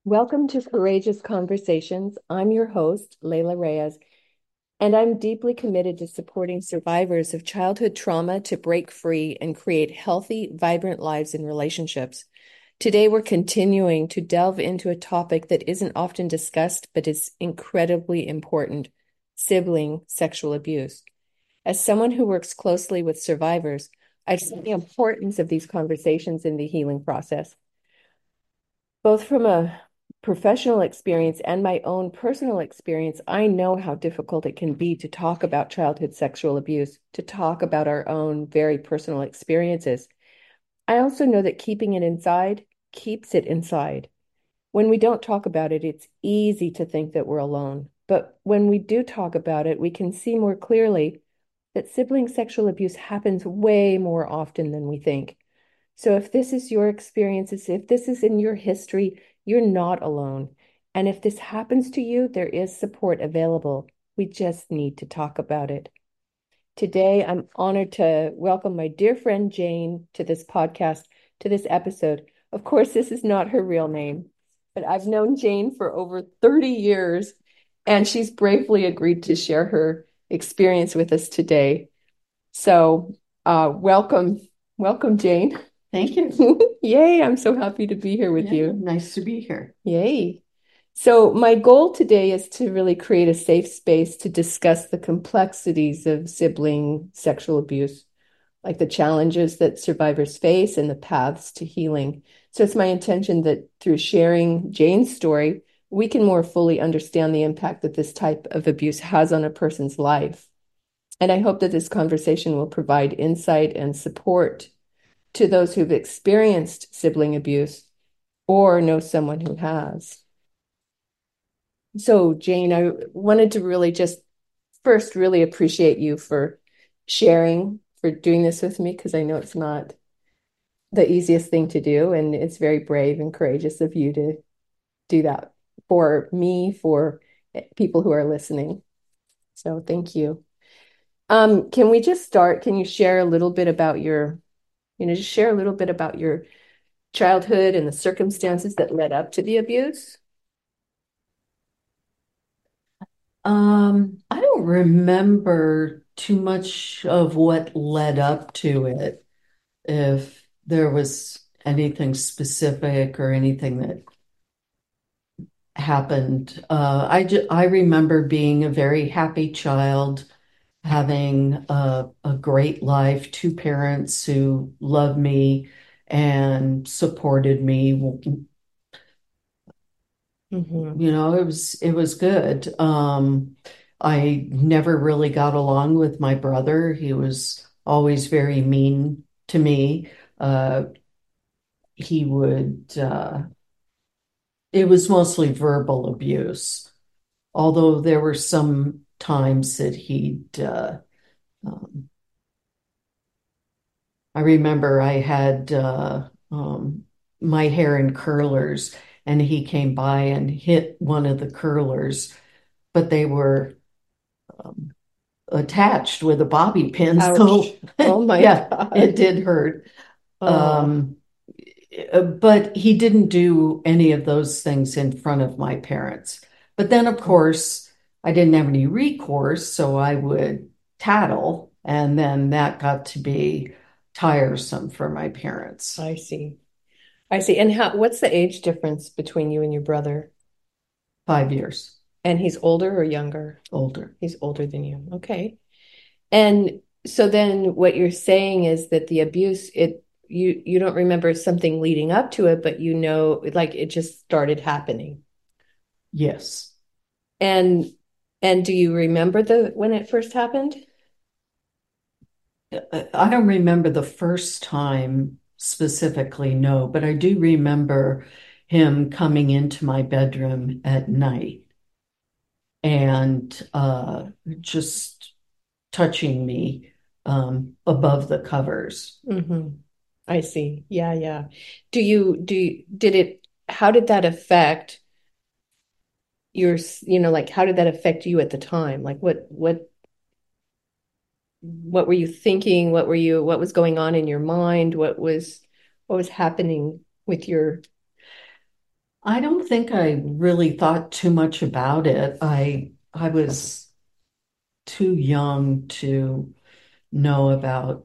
Welcome to Courageous Conversations. I'm your host, Leila Reyes, and I'm deeply committed to supporting survivors of childhood trauma to break free and create healthy, vibrant lives and relationships. Today, we're continuing to delve into a topic that isn't often discussed, but is incredibly important: sibling sexual abuse. As someone who works closely with survivors, I've seen the importance of these conversations in the healing process. Both from a professional experience and my own personal experience, I know how difficult it can be to talk about childhood sexual abuse, to talk about our own very personal experiences. I also know that keeping it inside keeps it inside. When we don't talk about it, it's easy to think that we're alone. But when we do talk about it, we can see more clearly that sibling sexual abuse happens way more often than we think. So if this is your experiences, if this is in your history, you're not alone. And if this happens to you, there is support available. We just need to talk about it. Today, I'm honored to welcome my dear friend Jane to this podcast, to this episode. Of course, this is not her real name, but I've known Jane for over 30 years, and she's bravely agreed to share her experience with us today. So, welcome, Jane. Thank you. Yay, I'm so happy to be here with Yeah, you. nice to be here. Yay. So, my goal today is to really create a safe space to discuss the complexities of sibling sexual abuse, like the challenges that survivors face and the paths to healing. So, it's my intention that through sharing Jane's story, we can more fully understand the impact that this type of abuse has on a person's life. And I hope that this conversation will provide insight and support to those who've experienced sibling abuse or know someone who has. So, Jane, I wanted to really just first really appreciate you for sharing, for doing this with me, because I know it's not the easiest thing to do, and it's very brave and courageous of you to do that for me, for people who are listening. So, thank you. Can we just start? Can you share a little bit about just share a little bit about your childhood and the circumstances that led up to the abuse? I don't remember too much of what led up to it, if there was anything specific or anything that happened. I remember being a very happy child, having a great life, two parents who loved me and supported me. Hmm. It was good. I never really got along with my brother. He was always very mean to me. Uh, he would, it was mostly verbal abuse, although there were some times that um, I remember I had my hair in curlers, and he came by and hit one of the curlers, but they were um, attached with a bobby pin. So Ouch. Oh my yeah, it God. did hurt. Oh, Um, but he didn't do any of those things in front of my parents. But then, of course, I didn't have any recourse, so I would tattle, and then that got to be tiresome for my parents. I see. I see. And what's the age difference between you and your brother? 5 years And he's older or younger? older. He's older than you. Okay. And so then what you're saying is that the abuse, you don't remember something leading up to it, but you know, like it just started happening. Yes. And and do you remember the when it first happened? I don't remember the first time specifically, no, but I do remember him coming into my bedroom at night and just touching me above the covers. Hmm. I see. Yeah, yeah. Did it, how did that affect like how did that affect you at the time? Like what were you thinking? What was going on in your mind? What was happening with your I don't think I really thought too much about it. I was too young to know about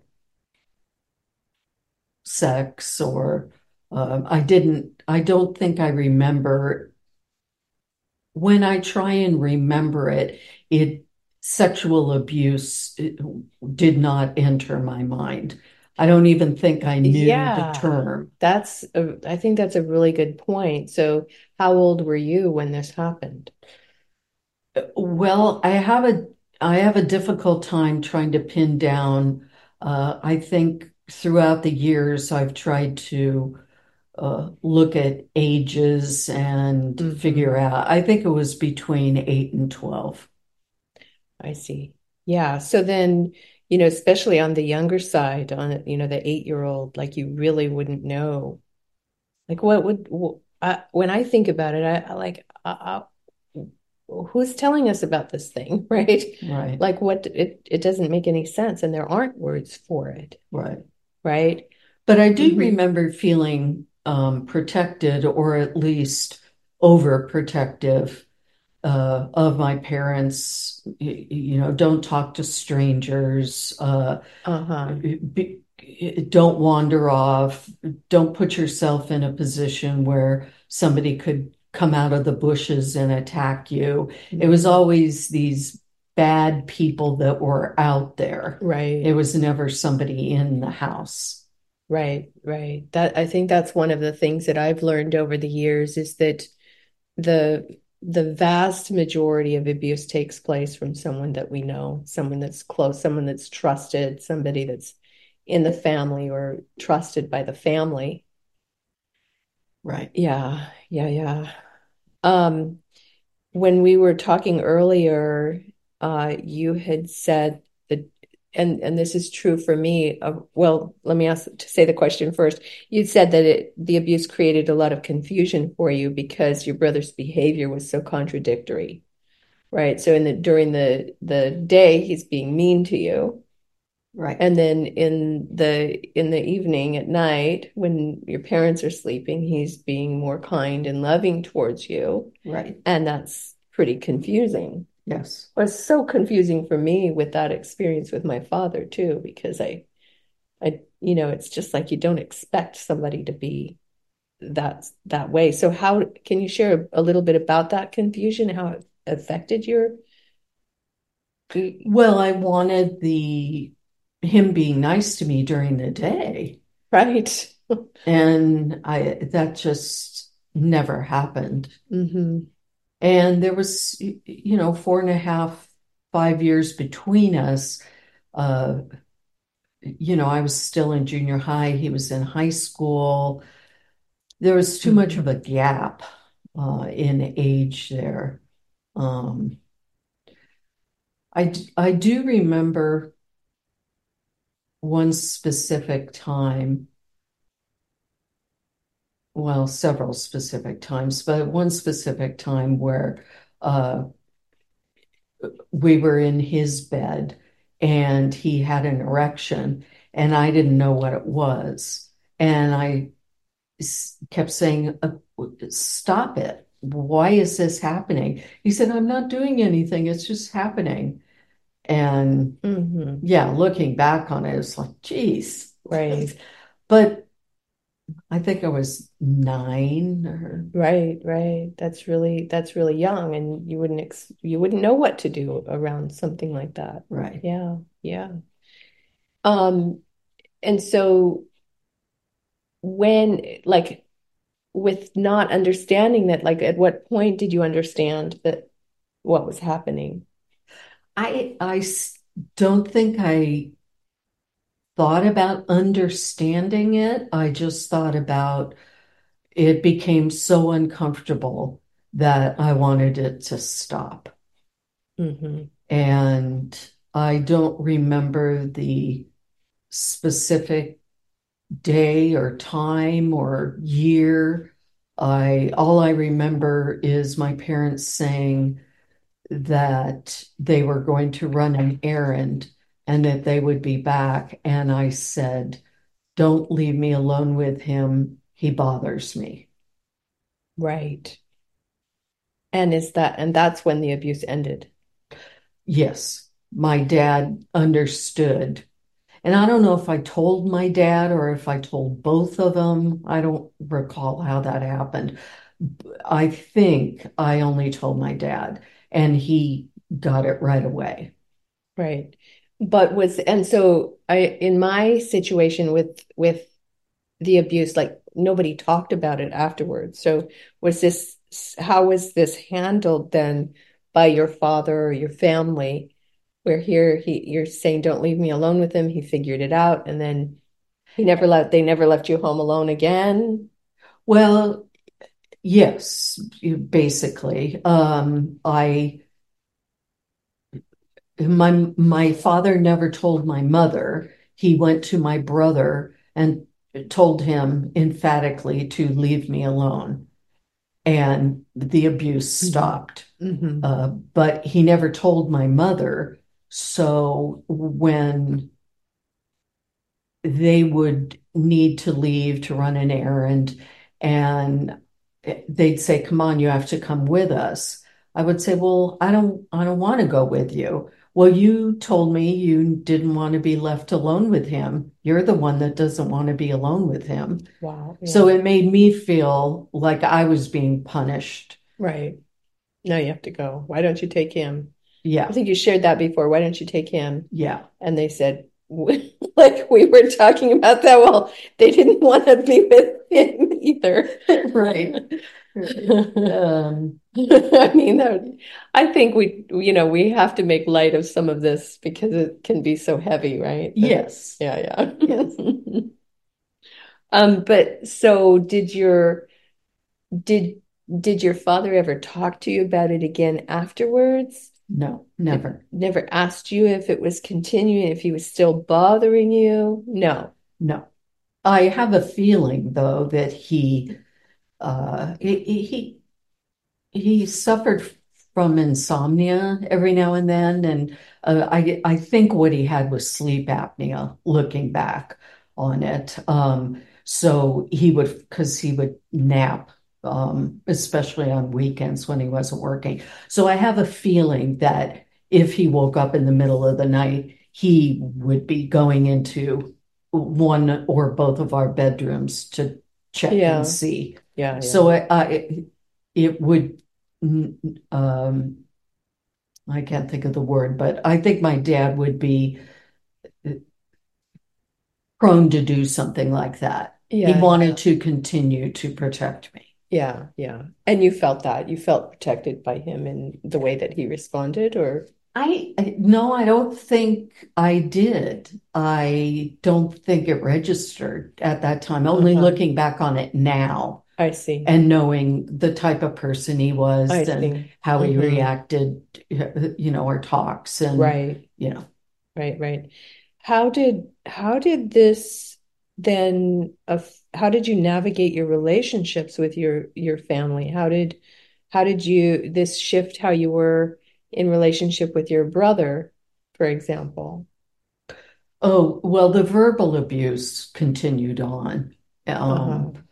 sex or I don't think I remember when I try and remember it, it sexual abuse did not enter my mind. I don't even think I knew the Yeah, term. I think that's a really good point. So, how old were you when this happened? Well, I have a difficult time trying to pin down. I think throughout the years I've tried to look at ages and Hmm. figure out. I think it was between 8 and 12. I see. Yeah. So then, especially on the younger side, on, the 8-year-old, like you really wouldn't know. Like when I think about it, I like, who's telling us about this thing, right? Right, Like it doesn't make any sense, and there aren't words for it, right. right? But I do Hmm. remember feeling protected or at least overprotective of my parents. Don't talk to strangers. Uh-huh. Be, don't wander off. Don't put yourself in a position where somebody could come out of the bushes and attack you. It was Hmm. always these bad people that were out there. It Right. was never somebody in the house. Right. Right. That I think that's one of the things that I've learned over the years is that the the vast majority of abuse takes place from someone that we know, someone that's close, someone that's trusted, somebody that's in the family or trusted by the family. Right. Yeah, yeah, yeah. Um, when we were talking earlier, you had said that, and this is true for me. Well, let me ask to say the question first. You said that the abuse created a lot of confusion for you because your brother's behavior was so contradictory, right? So during the day, he's being mean to you, Right. and then in the evening at night, when your parents are sleeping, he's being more kind and loving towards you, Right. and that's pretty confusing. Yes. It was so confusing for me with that experience with my father too, because it's just like you don't expect somebody to be that way. So how can you share a little bit about that confusion, how it affected your, Well, I wanted the him being nice to me during the day, right? and I that just never happened. Hmm. And there was, 4.5, 5 years between us. Uh, I was still in junior high. He was in high school. There was too much Hmm. of a gap in age there. Um, I do remember one specific time, well, several specific times, but one specific time where uh, we were in his bed and he had an erection and I didn't know what it was. And I kept saying, Stop it. Why is this happening? He said, I'm not doing anything. It's just happening. And Hmm. yeah, looking back on it, it's like, geez. Right. But I think I was 9 or Right, right. That's really young, and you wouldn't know what to do around something like that. right. Yeah, yeah. Um, and so when like with not understanding that, like at what point did you understand that what was happening? I don't think I thought about understanding it. I just thought about it became so uncomfortable that I wanted it to stop. Hmm. And I don't remember the specific day or time or year. I all I remember is my parents saying that they were going to run an errand and that they would be back. And I said, Don't leave me alone with him. He bothers me. Right. And that's when the abuse ended. Yes, my dad understood. And I don't know if I told my dad or if I told both of them. I don't recall how that happened. I think I only told my dad, and he got it right away. Right. And so in my situation with the abuse, like nobody talked about it afterwards. So how was this handled then by your father or your family? Where you're saying, don't leave me alone with him. He figured it out, and then they never left you home alone again. Well, yes, basically. I my father never told my mother. He went to my brother and told him emphatically to leave me alone, and the abuse Mm-hmm. stopped. Mm-hmm. But he never told my mother. So when they would need to leave to run an errand, and they'd say, "Come on, you have to come with us." I would say, "Well, I don't want to go with you." "Well, you told me you didn't want to be left alone with him. You're the one that doesn't want to be alone with him." Wow. So Yeah. it made me feel like I was being punished. Right. Now you have to go. Why don't you take him? I Yeah, think you shared that before. Why don't you take him? yeah, And they said, like we were talking about that. Well, they didn't want to be with him either. right, right. I mean, I think we have to make light of some of this because it can be so heavy, right? Yes, Yeah, yes. yeah. But so did did your father ever talk to you about it again afterwards? No, Did never. never asked you if it was continuing, if he was still bothering you? No. No. I have a feeling though that he suffered from insomnia every now and then, and I think what he had was sleep apnea. Looking back on it, so he would nap, especially on weekends when he wasn't working. So I have a feeling that if he woke up in the middle of the night, he would be going into one or both of our bedrooms to check and Yeah. see. Yeah, So yeah. it would, um, I can't think of the word, but I think my dad would be prone to do something like that. He Yeah, wanted to continue to protect me. yeah, yeah. And you felt that. You felt protected by him in the way that he responded, or No, I don't think I did. I don't think it registered at that time, only uh-huh. looking back on it now I see. and knowing the type of person he I was and see. how he Hmm. reacted, our talks and, Right, you know, right. How did this then how did you navigate your relationships with your family? How did you this shift how you were in relationship with your brother, for example? oh, well, the verbal abuse continued on. Um, Uh-huh.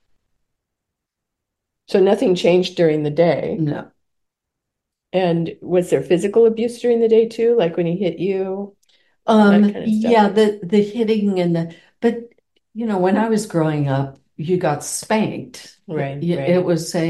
So nothing changed during the day. no, And was there physical abuse during the day too, like when he hit you, that kind of stuff? yeah, the hitting and but when I was growing up, you got spanked. Right, It right. was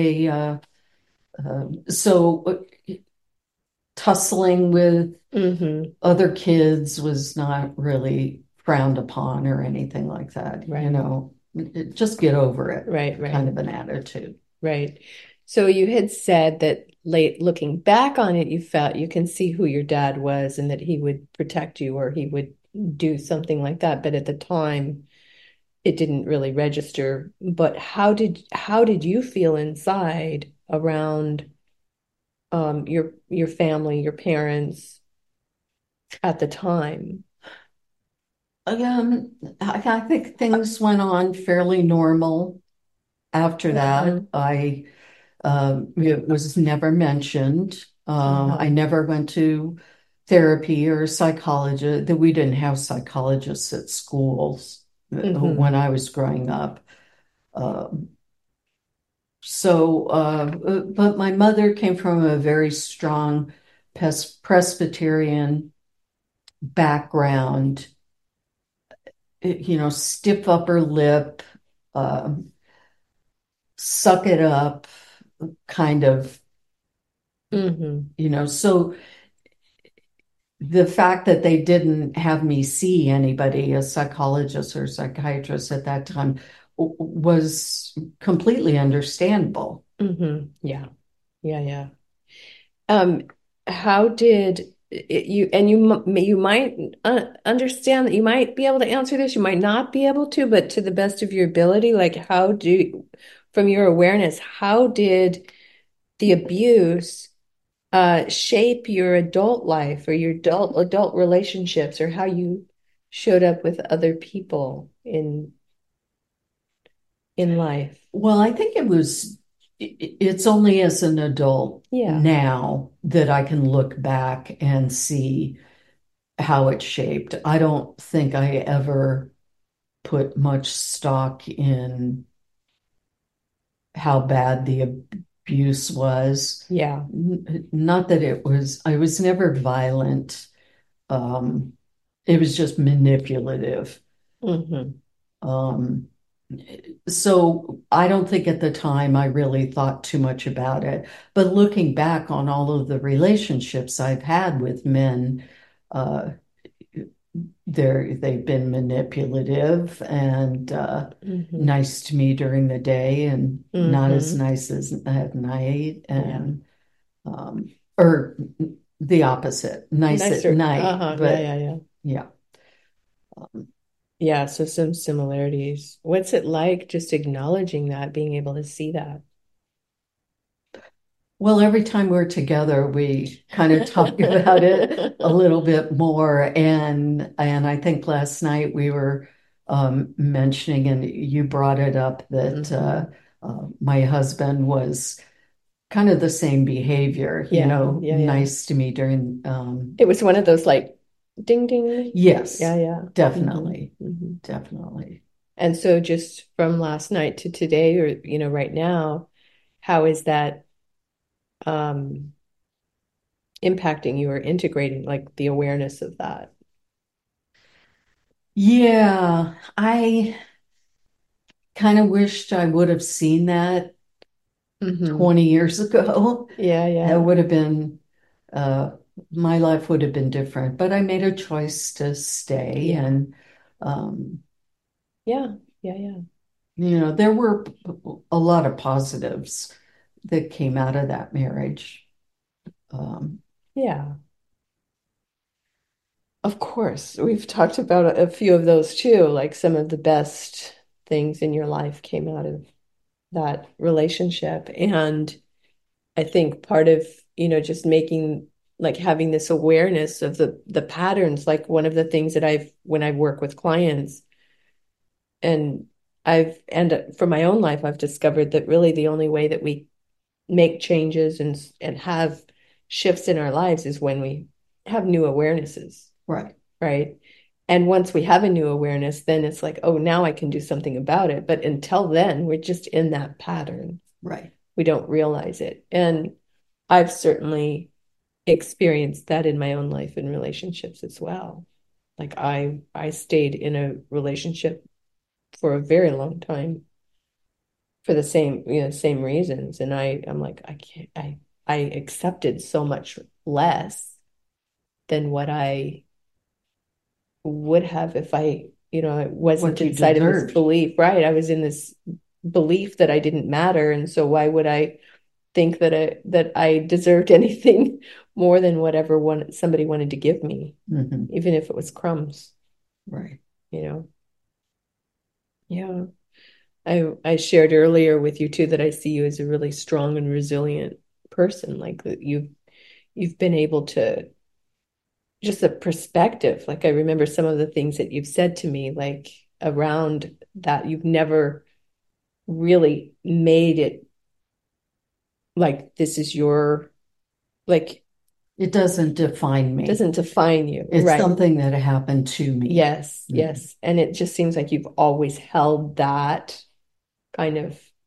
so tussling with Mm-hmm. other kids was not really frowned upon or anything like that. Right, Just get over it, right, kind right, of an attitude. right. So you had said that late looking back on it, you felt you can see who your dad was and that he would protect you or he would do something like that. But at the time, it didn't really register. But how did you feel inside around your family, your parents at the time? I think things went on fairly normal after that. Uh-huh. It was never mentioned. I Uh-huh. never went to therapy or psychologist. That we didn't have psychologists at schools when Hmm. I was growing up. Um, But my mother came from a very strong Presbyterian background, stiff upper lip, um, suck it up kind of, Hmm. so the fact that they didn't have me see anybody, a psychologist or psychiatrist at that time, was completely understandable. Yeah. Yeah. Yeah. Um, how did you, and you might understand that you might be able to answer this, you might not be able to, but to the best of your ability, like from your awareness, how did the abuse shape your adult life or your adult relationships or how you showed up with other people in life? Well, I think it's only as an adult Yeah. now that I can look back and see how it shaped. I don't think I ever put much stock in how bad the abuse was. Yeah. Not that I was never violent. Um, it was just manipulative. Hmm. Um, so I don't think at the time I really thought too much about it. But looking back on all of the relationships I've had with men, uh, they've been manipulative and Hmm. nice to me during the day and not as Hmm. nice as at night, Yeah. and or the opposite, nice at Nicer. night, Uh-huh. Yeah, but yeah, yeah. yeah. Um, Yeah, so some similarities. What's it like just acknowledging that, being able to see that? Well, every time we're together, we kind of talk about it a little bit more. And I think last night we were mentioning, and you brought it up that Hmm. my husband was kind of the same behavior, Yeah, yeah, yeah. nice to me during. It was one of those like ding ding. Yeah, Yes, yeah. Hmm. definitely, Hmm. definitely. And so just from last night to today or right now, how is that um impacting you or integrating like the awareness of that? Yeah, I kind of wished I would have seen that Hmm. 20 years ago. Yeah, It yeah. would have been, uh, my life would have been different, but I made a choice to stay. Yeah. And, um, Yeah. Yeah, yeah. there were a lot of positives that came out of that marriage. Um, Yeah. Of course, we've talked about a few of those too, like some of the best things in your life came out of that relationship. And I think part of, just making like having this awareness of the patterns, like one of the things that when I work with clients and for my own life, I've discovered that really the only way that we make changes and have shifts in our lives is when we have new awarenesses, right, right? And once we have a new awareness, then it's like, oh, now I can do something about it. But until then, we're just in that pattern. right. We don't realize it. And I've certainly experienced that in my own life and relationships as well. Like I stayed in a relationship for a very long time for the same reasons. And I'm like, I can't I accepted so much less than what I would have if I wasn't What you inside of this deserved. belief, right? I was in this belief that I didn't matter. And so why would I think that I deserved anything more than whatever somebody wanted to give me, Hmm. even if it was crumbs, Right. you know? Yeah. I shared earlier with you too that I see you as a really strong and resilient person, like that you've been able to just the perspective. Like I remember some of the things that you've said to me, like around that you've never really made it like this is your like It doesn't define me. doesn't define you, It's right? something that happened to me. Yes, Mhm. yes. And it just seems like you've always held that kind of.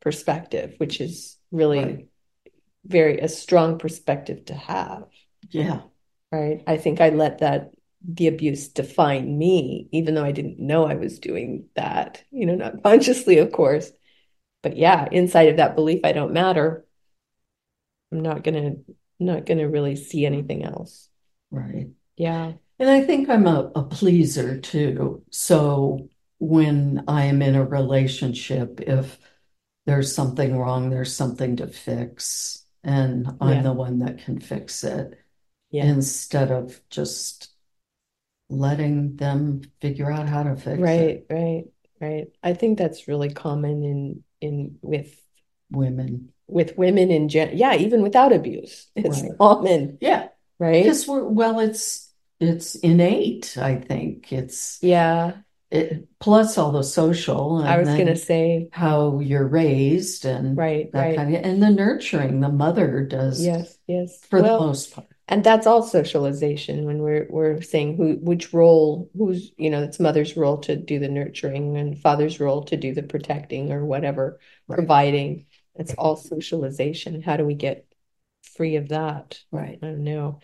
perspective, which is Right. really very a strong perspective to have, Yeah. right? I think I let the abuse define me, even though I didn't know I was doing that, not consciously, of course. But yeah, inside of that belief, I don't matter. I'm not gonna really see anything else. Right. Yeah. And I think I'm a pleaser too. So when I am in a relationship, if there's something wrong, there's something to fix, and I'm Yeah. the one that can fix it Yeah. instead of just letting them figure out how to fix it. Right, right, right. I think that's really common in Women. with women in yeah, even without abuse. It's Right. common, Yeah. right? Because well, it's innate, I think. Yeah. Plus all the social I and was gonna then say, how you're raised and right, that right. kind of, and the nurturing the mother does Yes, yes. for the Well, most part. and that's all socialization when we're saying which role, it's mother's role to do the nurturing and father's role to do the protecting or whatever, Right, providing. It's all socialization. How do we get free of that? right. I don't know.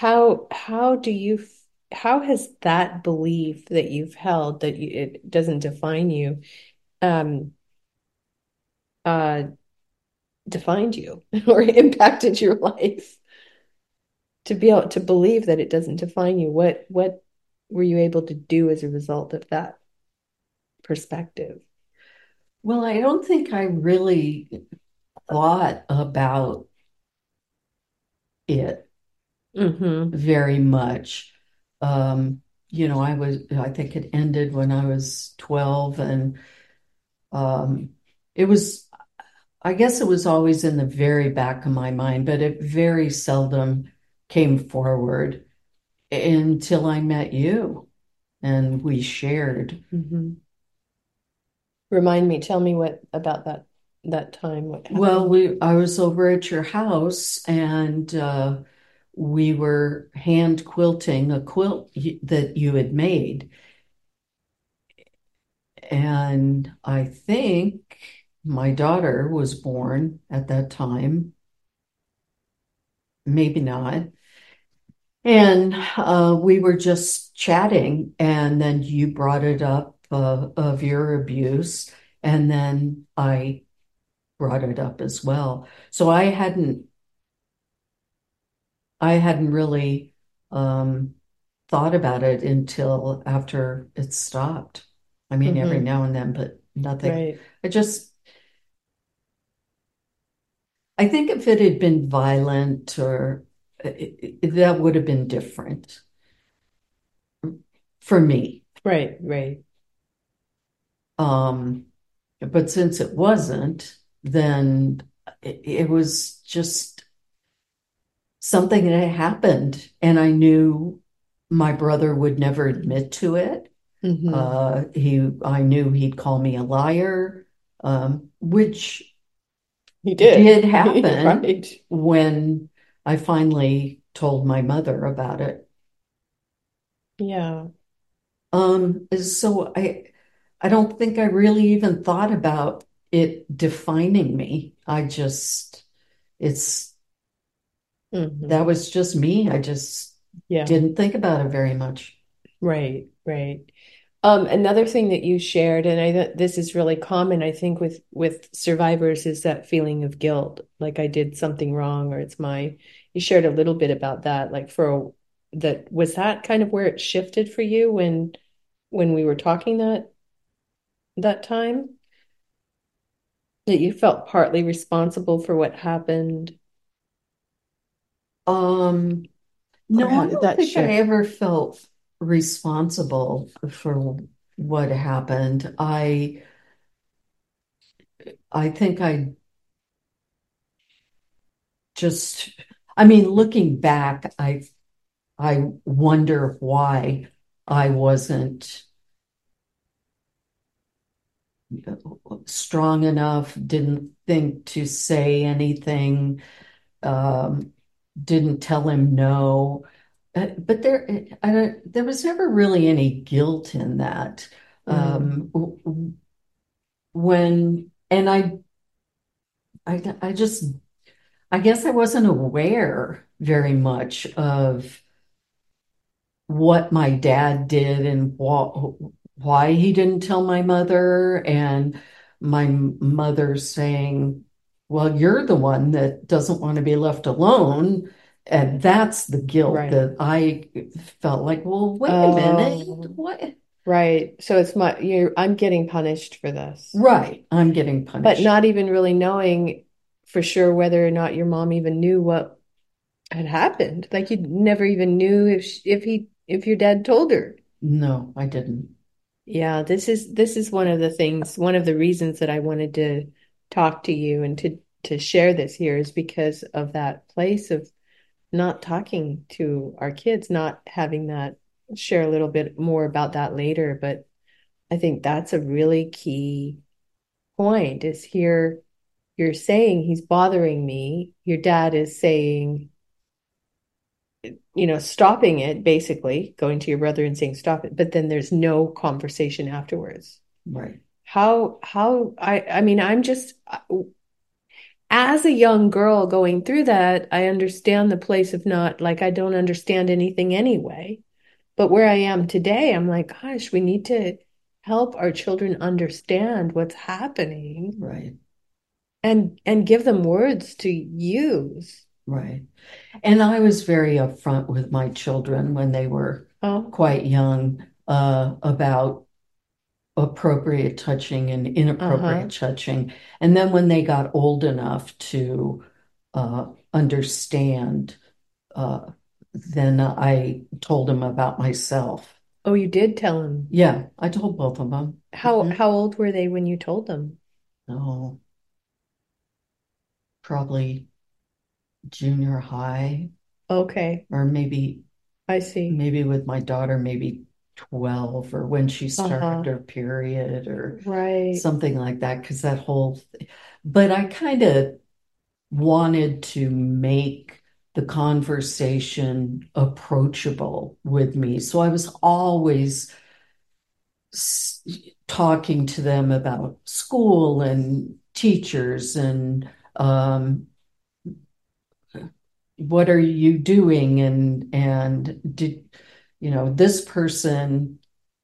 How has that belief that you've held that it doesn't define you, um, uh, defined you or impacted your life? To be able to believe that it doesn't define you, what were you able to do as a result of that perspective? Well, I don't think I really thought about it Mm-hmm. very much. Um, I think it ended when I was 12, and um, it was, I guess it was always in the very back of my mind, but it very seldom came forward until I met you and we shared. Mm-hmm. Remind me, tell me what about that time, what Well, happened? I was over at your house and we were hand quilting a quilt that you had made. And I think my daughter was born at that time, maybe not. And we were just chatting, and then you brought it up of your abuse, and then I brought it up as well. So I hadn't really um, thought about it until after it stopped. I mean, every Mm-hmm. now and then, but nothing. Right. I just, I think if it had been violent or that would have been different for me. Right, right. Um, but since it wasn't, then it was just something that happened, and I knew my brother would never admit to it. Mm-hmm. I knew he'd call me a liar, which He did. did happen Right. when I finally told my mother about it. Yeah. So I don't think I really even thought about it defining me. It's Mm-hmm. that was just me. I just Yeah. didn't think about it very much. Right, right. Another thing that you shared, and this is really common, I think, with survivors, is that feeling of guilt, like I did something wrong, or it's my. You shared a little bit about that, like that was that kind of where it shifted for you when we were talking that time, that you felt partly responsible for what happened, Um, or no, how I did don't that think I shift? ever felt responsible for what happened. I think just I mean, looking back, I wonder why I wasn't strong enough, didn't think to say anything, um, didn't tell him no. But there was never really any guilt in that. Mm, Um, when, and I I just, I guess I wasn't aware very much of what my dad did and why he didn't tell my mother, and my mother saying, well, you're the one that doesn't want to be left alone. And that's the guilt Right. that I felt like, well, wait a minute, Oh, what? right. So it's I'm getting punished for this, Right, I'm getting but punished. not even really knowing for sure whether or not your mom even knew what had happened. Like you never even knew if your dad told her. No, I didn't. Yeah, this is one of the things, one of the reasons that I wanted to talk to you and to share this here is because of that place of not talking to our kids, not having that share a little bit more about that later. But I think that's a really key point is here you're saying he's bothering me. Your dad is saying, stopping it, basically going to your brother and saying stop it, but then there's no conversation afterwards. Right. How I mean, I'm just as a young girl going through that, I understand the place of not like I don't understand anything anyway. But where I am today, I'm like, gosh, we need to help our children understand what's happening Right. and give them words to use. Right. And I was very upfront with my children when they were Oh, quite young, about appropriate touching and uh-huh. inappropriate touching. And then when they got old enough to understand, then I told them about myself. Oh, you did tell him. Yeah, I told both of them. Mhm. How old were they when you told them? Oh, probably junior high, Okay, or maybe I see. with my daughter, maybe 12, or when she started Uh-huh. her period or Right. something like that, because that whole but I kind of wanted to make the conversation approachable with me. So I was always s- talking to them about school and teachers and, what are you doing, and did this person.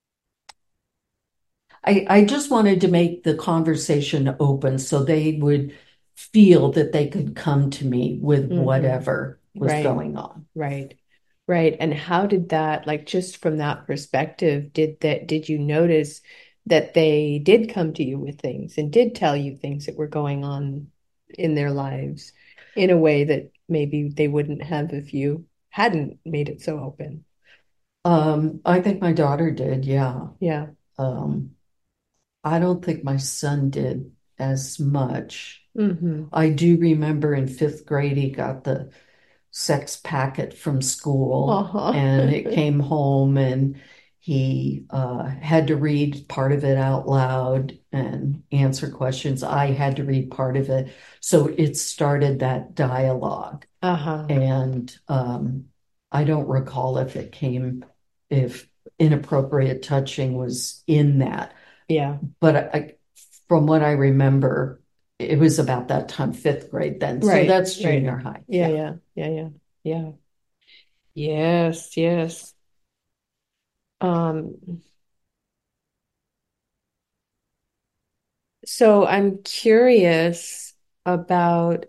I just wanted to make the conversation open so they would feel that they could come to me with Mm-hmm. whatever was Right. going on. Right. Right. And how did that, like, just from that perspective, did you notice that they did come to you with things and did tell you things that were going on in their lives in a way that maybe they wouldn't have if you hadn't made it so open? I think my daughter did, yeah. Yeah. Um, I don't think my son did as much. Mm-hmm. I do remember in fifth grade, he got the sex packet from school, Uh-huh. and it came home, and he had to read part of it out loud and answer questions. I had to read part of it. So it started that dialogue. Uh-huh. And I don't recall if inappropriate touching was in that. Yeah. But from what I remember, it was about that time, fifth grade then. So Right. that's Right. junior high. Yeah, Yeah. yeah. Yeah, yeah. Yeah. Yes, yes. Um, so I'm curious about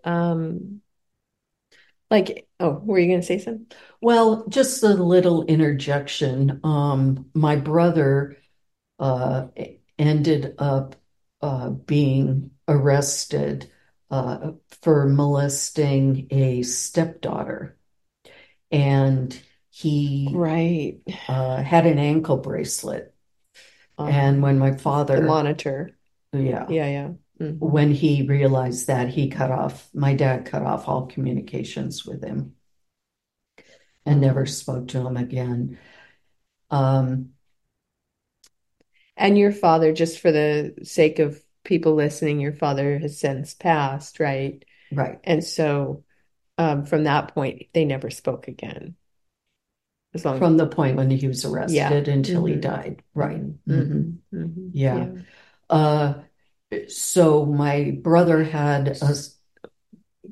like, oh, were you gonna say something? Well, just a little interjection. My brother uh, ended up being arrested for molesting a stepdaughter, and he Right. had an ankle bracelet. And Uh-huh. when my The father, monitor. yeah, Yeah, yeah. Hmm. when he realized that, my dad cut off all communications with him and never Oh. spoke to him again. Um, And your father, just for the sake of people listening, your father has since passed, right? right. And so from that point, they never spoke again. As long, From the point when he was yeah. arrested until he Hmm. died. Right. Hmm. Hmm. Hmm. Hmm. Yeah. Yeah. Uh, so my brother had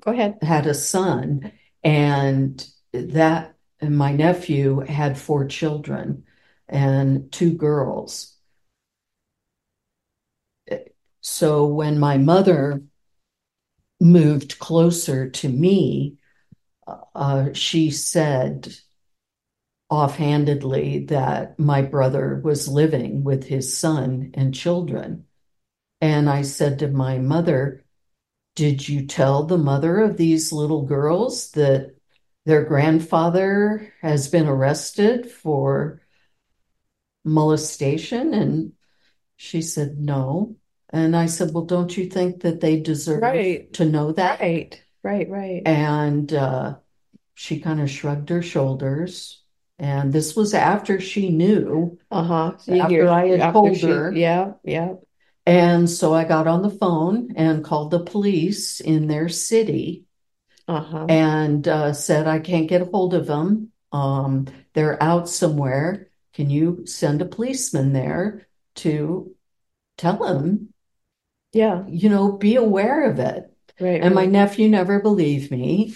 Go ahead. had a son, and that and my nephew had four children and two girls. So when my mother moved closer to me, she said offhandedly that my brother was living with his son and children. And I said to my mother, did you tell the mother of these little girls that their grandfather has been arrested for molestation? And she said, no. And I said, well, don't you think that they deserve Right. to know that? Right. And she kind of shrugged her shoulders. And this was after she knew, Uh-huh. So you after hear I had after told she, her. yeah, yeah. And so I got on the phone and called the police in their city Uh-huh. and said, I can't get a hold of them. They're out somewhere. Can you send a policeman there to tell them, Yeah. be aware of it? And my Right. nephew never believed me.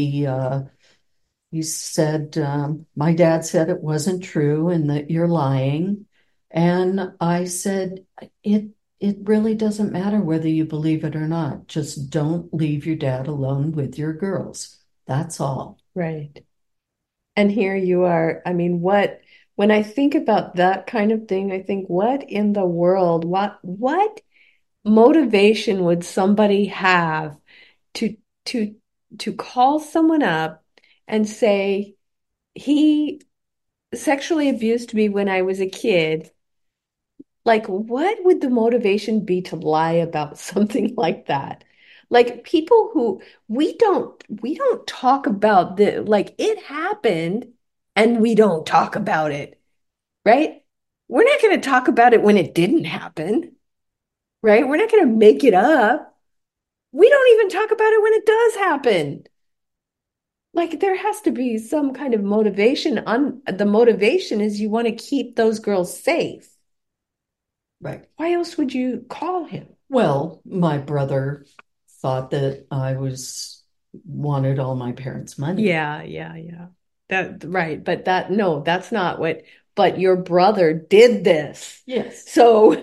He said, my dad said it wasn't true and that you're lying. And I said, it it really doesn't matter whether you believe it or not. Just don't leave your dad alone with your girls. That's all. Right. And here you are. I mean, when I think about that kind of thing, I think, what in the world, what motivation would somebody have to to to call someone up and say he sexually abused me when I was a kid? Like, what would the motivation be to lie about something like that? Like, people who we don't talk about the, like, it happened and we don't talk about it, right? We're not going to talk about it when it didn't happen, right? We're not going to make it up. We don't even talk about it when it does happen. Like, there has to be some kind of motivation. The motivation is you want to keep those girls safe. Right. Why else would you call him? Well, my brother thought that I was wanted all my parents' money. Yeah. That right, but that no, that's not what, but your brother did this. Yes. So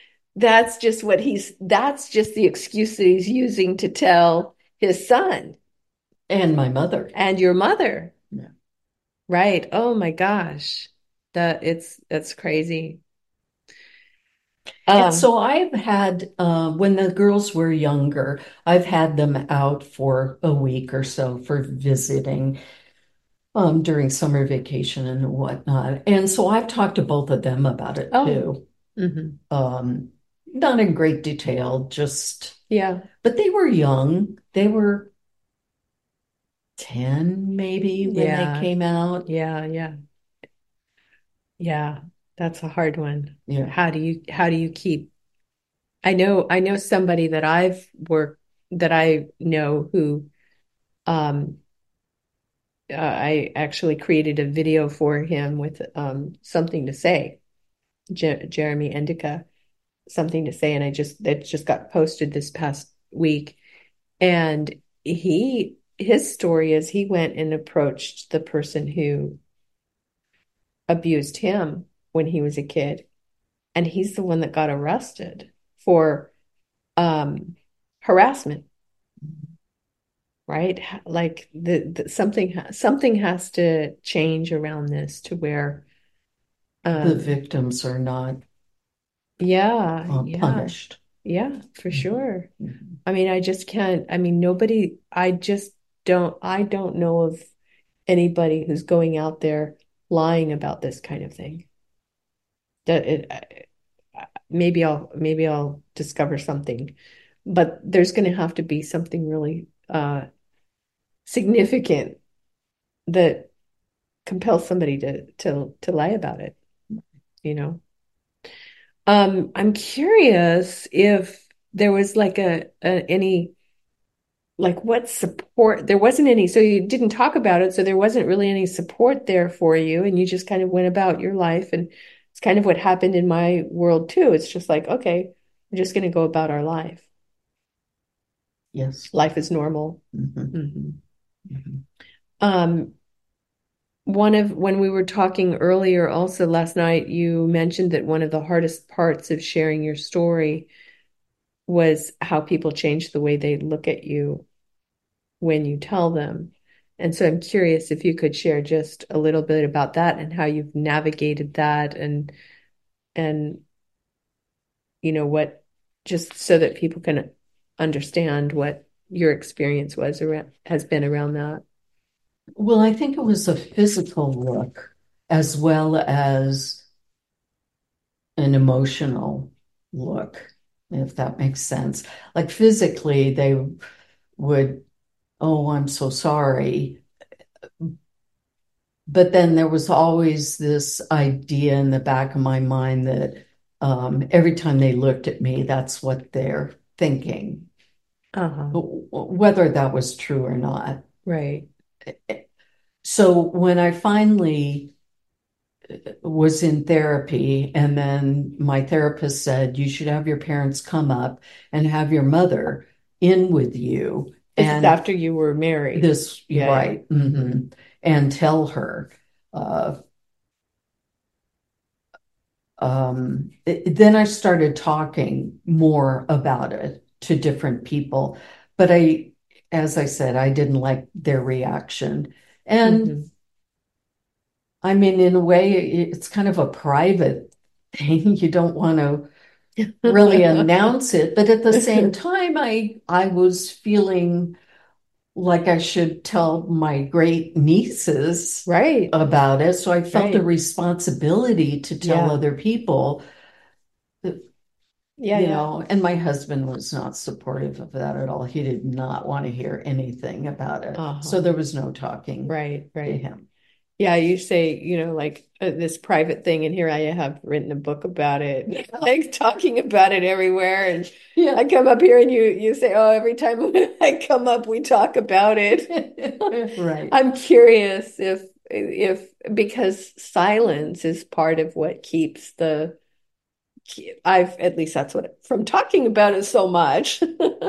that's just the excuse that he's using to tell his son And my mother. and your mother. Yeah. Right. Oh my gosh. That's crazy. And Um, so I've had, when the girls were younger, I've had them out for a week or so for visiting during summer vacation and whatnot. And so I've talked to both of them about it oh, too. mhm. Not in great detail, just, Yeah, but they were young. They were 10 maybe when they yeah, came out. yeah. Yeah. That's a hard one. Yeah. How do you keep, I know somebody that I know who um I actually created a video for him with something to say. Jeremy Endicott, something to say, and it just got posted this past week. And his story is he went and approached the person who abused him when he was a kid, and he's the one that got arrested for um harassment, right? Like something has to change around this to where The um victims are not yeah, punished. yeah, for Mhm. sure. Mhm. I mean, I just can't, I mean, nobody, I don't know of anybody who's going out there lying about this kind of thing. That maybe I'll discover something, but there's going to have to be something really significant that compels somebody to lie about it, you know. I'm curious if there was like any, like, what support. There wasn't any, so you didn't talk about it, so there wasn't really any support there for you, and you just kind of went about your life. And it's kind of what happened in my world too. It's just like, okay, we're just going to go about our life. Yes. Life is normal. Mhm. Hmm. Mhm. Um, when we were talking earlier, also last night, you mentioned that one of the hardest parts of sharing your story was how people change the way they look at you when you tell them. And so I'm curious if you could share just a little bit about that and how you've navigated that and what just so that people can understand what your experience was around has been around that. Well, I think it was a physical look as well as an emotional look, if that makes sense. Like physically, they would, oh, I'm so sorry. But then there was always this idea in the back of my mind that every time they looked at me, that's what they're thinking, Uh-huh. whether that was true or not. Right. So when I finally was in therapy, and then my therapist said, you should have your parents come up and have your mother in with you. This is And after you were married. this, Yeah, yeah. right, and tell her. Uh, then I started talking more about it to different people. But as I said, I didn't like their reaction. And Hmm. I mean, in a way, it's kind of a private thing. You don't want to really announce it, but at the same time, I was feeling like I should tell my great nieces Right, about it. So I felt a right. responsibility to tell Yeah. other people, Yeah, yeah. and my husband was not supportive of that at all. He did not want to hear anything about it. So Uh-huh. there was no talking Right, to right. him. Yeah, you say, like this private thing, and here I have written a book about it, like talking about it everywhere. And Yeah. I come up here and you say, oh, every time I come up, we talk about it. Right. I'm curious if because silence is part of what keeps I've at least that's what from talking about it so much.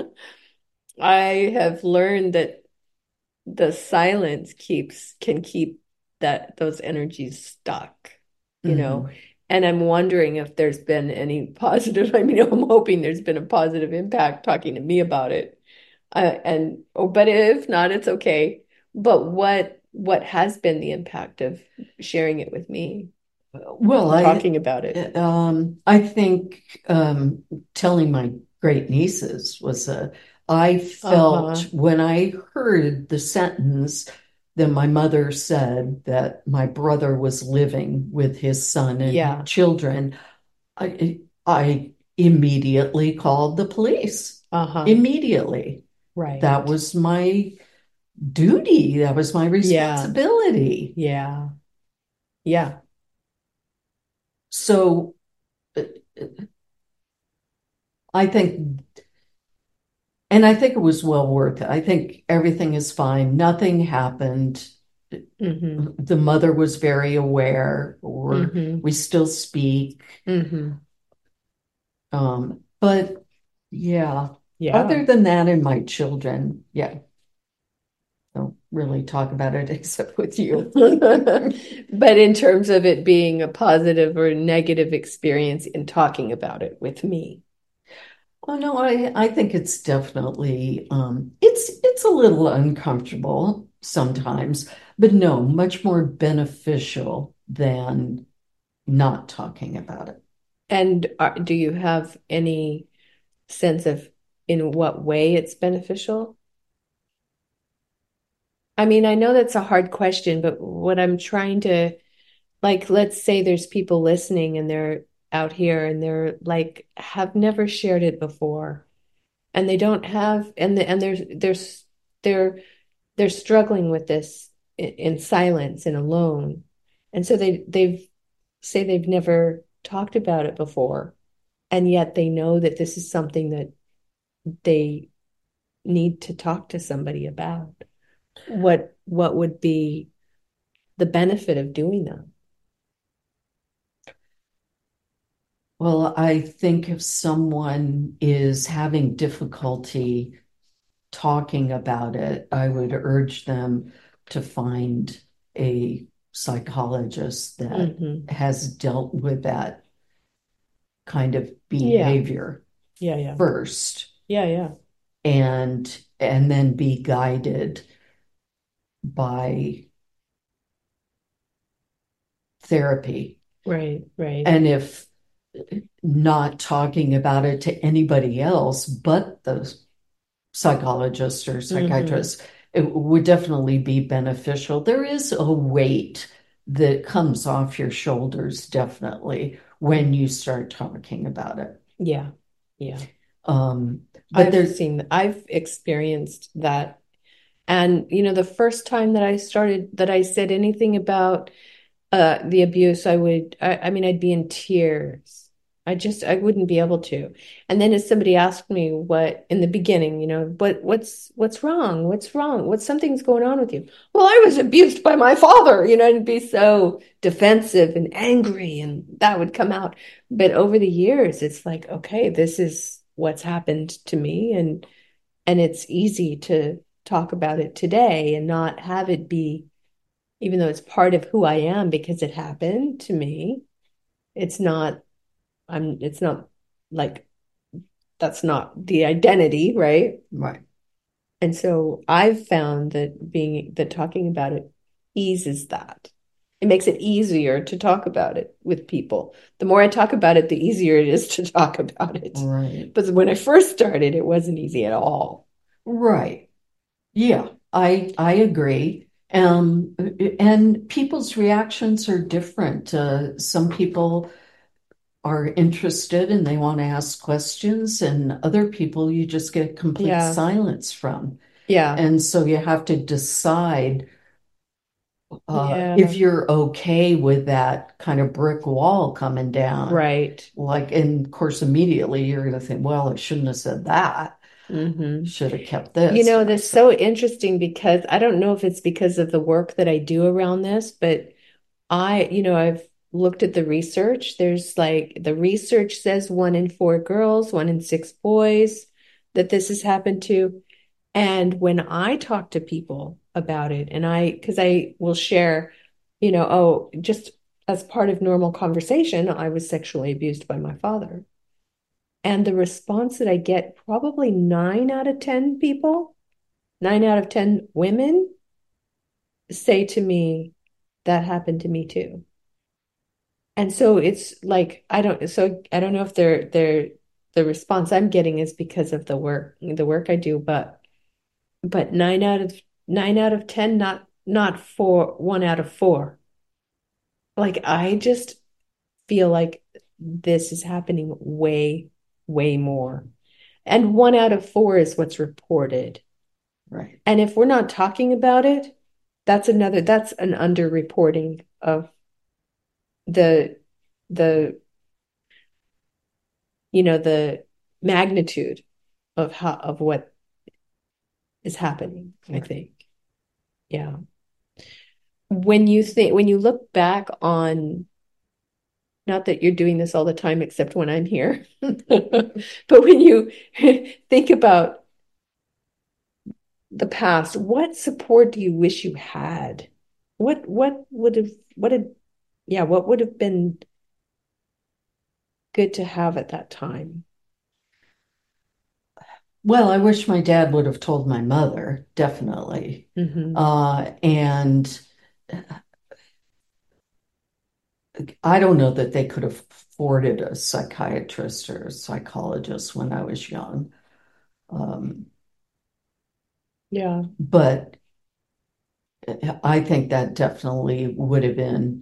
I have learned that the silence can keep those energies stuck, you know. Hmm. And I'm wondering if there's been any positive, I mean, I'm hoping there's been a positive impact talking to me about it. But if not, it's okay. But what has been the impact of sharing it with me Well, and talking about it? I think telling my great nieces was I felt Uh-huh. when I heard the sentence that my mother said that my brother was living with his son and his Yeah. children, I immediately called the police. Uh-huh. Immediately. That Right. was my duty. That was my Yeah. responsibility. Yeah. Yeah. So uh, I think, and I think it was well worth it. I think everything is fine. Nothing happened. Mm-hmm. The mother was very aware, or Mm-hmm. we still speak. Mm-hmm. But yeah, Yeah. other than that, and my children, yeah, don't really talk about it except with you. But in terms of it being a positive or negative experience in talking about it with me. Oh no, I think it's definitely it's a little uncomfortable sometimes, but no, much more beneficial than not talking about it. And do you have any sense of in what way it's beneficial? I mean, I know that's a hard question, but what I'm trying to, like, let's say there's people listening and they're out here and they're like, have never shared it before. And they don't have, and they're they're struggling with this in silence and alone. And so they've say they've never talked about it before, and yet they know that this is something that they need to talk to somebody about. What would be the benefit of doing that? Well, I think if someone is having difficulty talking about it, I would urge them to find a psychologist that Hmm. has dealt with that kind of Yeah. behavior Yeah. Yeah. first, Yeah. Yeah. and then be guided by therapy. Right. Right. And if not talking about it to anybody else but the psychologist or Hmm. psychiatrist, it would definitely be beneficial. There is a weight that comes off your shoulders, definitely, when you start talking about it. Yeah. Yeah. Um, but there, I've experienced that. And, the first time that I said anything about the abuse, I mean, I'd be in tears. I wouldn't be able to. And then as somebody asked me what in the beginning, what's wrong? What's wrong? Something's going on with you? Well, I was abused by my father, and be so defensive and angry, and that would come out. But over the years, it's like, okay, this is what's happened to me, and it's easy to talk about it today and not have it be, even though it's part of who I am because it happened to me, it's not, it's not like, that's not the identity, right? right, And so I've found that talking about it eases that. It makes it easier to talk about it with people. The more I talk about it, the easier it is to talk about it. right, But when I first started, it wasn't easy at all. right. Yeah, I agree. And people's reactions are different. Some people are interested and they want to ask questions, and other people you just get complete Yeah. silence from. Yeah. And so you have to decide if Yeah. you're okay with that kind of brick wall coming down. Right. Like, and of course, immediately you're going to think, well, I shouldn't have said that. Hmm. Should have kept this. That's so interesting because I don't know if it's because of the work that I do around this, but I've looked at the research. There's like the research says 1 in 4 girls, 1 in 6 boys that this has happened to. And when I talk to people about it, because I will share, oh, just as part of normal conversation, I was sexually abused by my father. And the response that I get, probably 9 out of 10 people, 9 out of 10 women say to me, that happened to me too. And so it's like, I don't know if the response I'm getting is because of the work I do, but 9 out of 10, not 1 out of 4. Like, I just feel like this is happening way, way more. And 1 out of 4 is what's reported. Right. And if we're not talking about it, that's an underreporting of the the the magnitude of what is happening, I think. Yeah. When you look back on, not that you're doing this all the time except when I'm here, but when you think about the past, what support do you wish you had? What would have what had yeah, what would have been good to have at that time? Well, I wish my dad would have told my mother, definitely. Hmm. And I don't know that they could have afforded a psychiatrist or a psychologist when I was young. Um, Yeah. but I think that definitely would have been,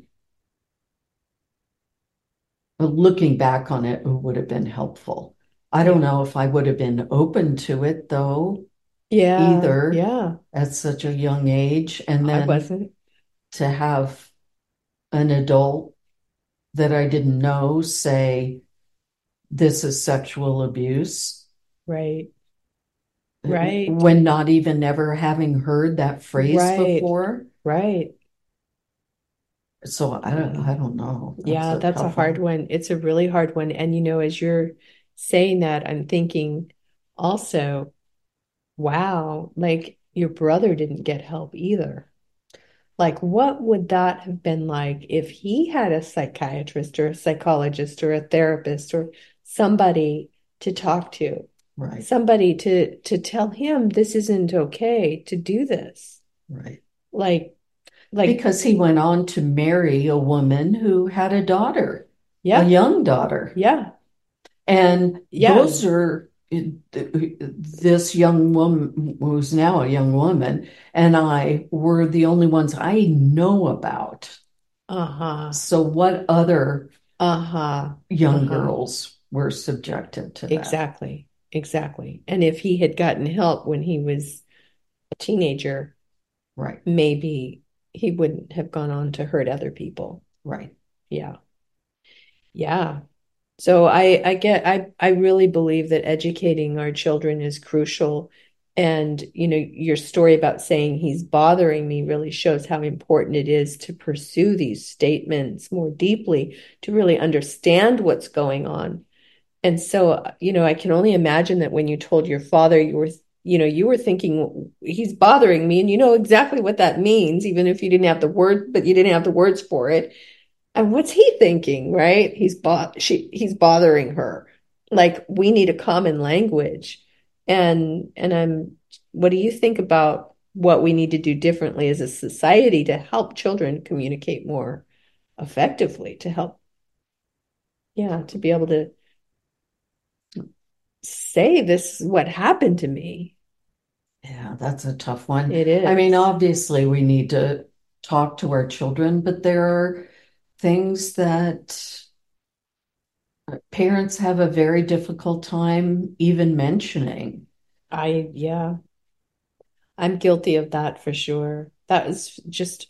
looking back on it, would have been helpful. I don't Yeah. know if I would have been open to it though, Yeah. either Yeah. at such a young age. And I then wasn't. to have an adult that I didn't know say, this is sexual abuse, Right. Right. when not even ever having heard that phrase Right. before. Right. So Yeah. I don't know. That's Yeah, a that's a tough hard one. one. It's a really hard one. And as you're saying that, I'm thinking also, Wow. Like your brother didn't get help either. Like, what would that have been like if he had a psychiatrist or a psychologist or a therapist or somebody to talk to, Right, somebody to tell him this isn't okay to do this? right. Like, like, Because he went on to marry a woman who had a daughter, a yeah, young daughter. yeah, And yeah. those are this young woman, who's now a young woman, and I were the only ones I know about. Uh-huh. So, what other Uh-huh. young Uh-huh. girls were subjected to that? Exactly. Exactly. And if he had gotten help when he was a teenager, Right, maybe he wouldn't have gone on to hurt other people. right. Yeah. Yeah. So I really believe that educating our children is crucial. And, your story about saying he's bothering me really shows how important it is to pursue these statements more deeply, to really understand what's going on. And so, I can only imagine that when you told your father you were thinking he's bothering me, and you know exactly what that means, even if you didn't have the word, but you didn't have the words for it. And what's he thinking, right? He's bothering her. Like we need a common language. And what do you think about what we need to do differently as a society to help children communicate more effectively, to help, yeah, to be able to say this is what happened to me. Yeah, that's a tough one. It I mean, is. obviously, we need to talk to our children, but there are things that parents have a very difficult time even mentioning. Yeah, I'm guilty of that for sure. That was just,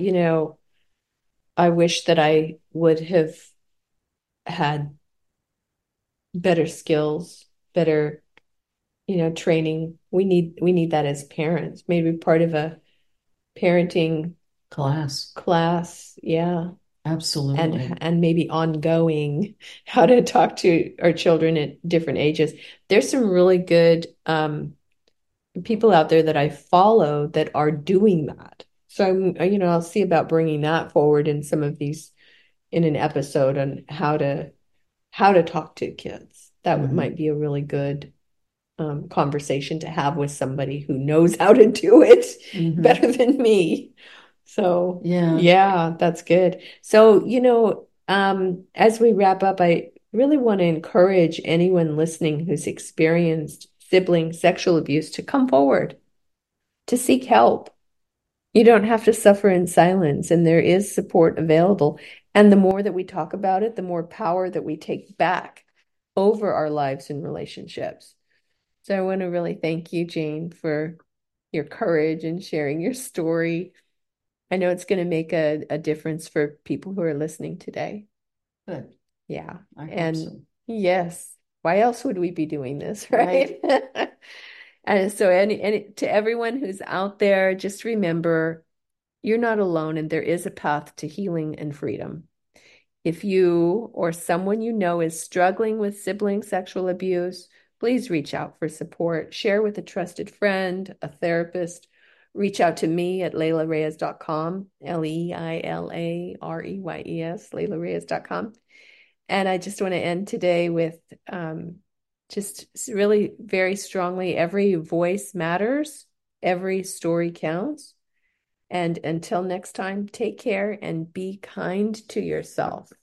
I wish that I would have had better skills, better, training. We need that as parents. Maybe part of a parenting Class, class, yeah. And absolutely. and maybe ongoing how to talk to our children at different ages. There's some really good people out there that I follow that are doing that. So I'll see about bringing that forward in some of these in an episode on how to talk to kids. That Mhm. might be a really good conversation to have with somebody who knows how to do it Mhm. better than me. So, Yeah, yeah, that's good. So, as we wrap up, I really want to encourage anyone listening who's experienced sibling sexual abuse to come forward, to seek help. You don't have to suffer in silence, and there is support available. And the more that we talk about it, the more power that we take back over our lives and relationships. So I want to really thank you, Jane, for your courage and sharing your story. I know it's going to make a difference for people who are listening today. good. Yeah. I hope And so. yes, why else would we be doing this, Right. right? And so, and to everyone who's out there, just remember you're not alone, and there is a path to healing and freedom. If you or someone you know is struggling with sibling sexual abuse, please reach out for support. Share with a trusted friend, a therapist. Reach out to me at leilareyes.com, Leilareyes, leilareyes.com. And I just want to end today with just really very strongly every voice matters, every story counts. And until next time, take care and be kind to yourself.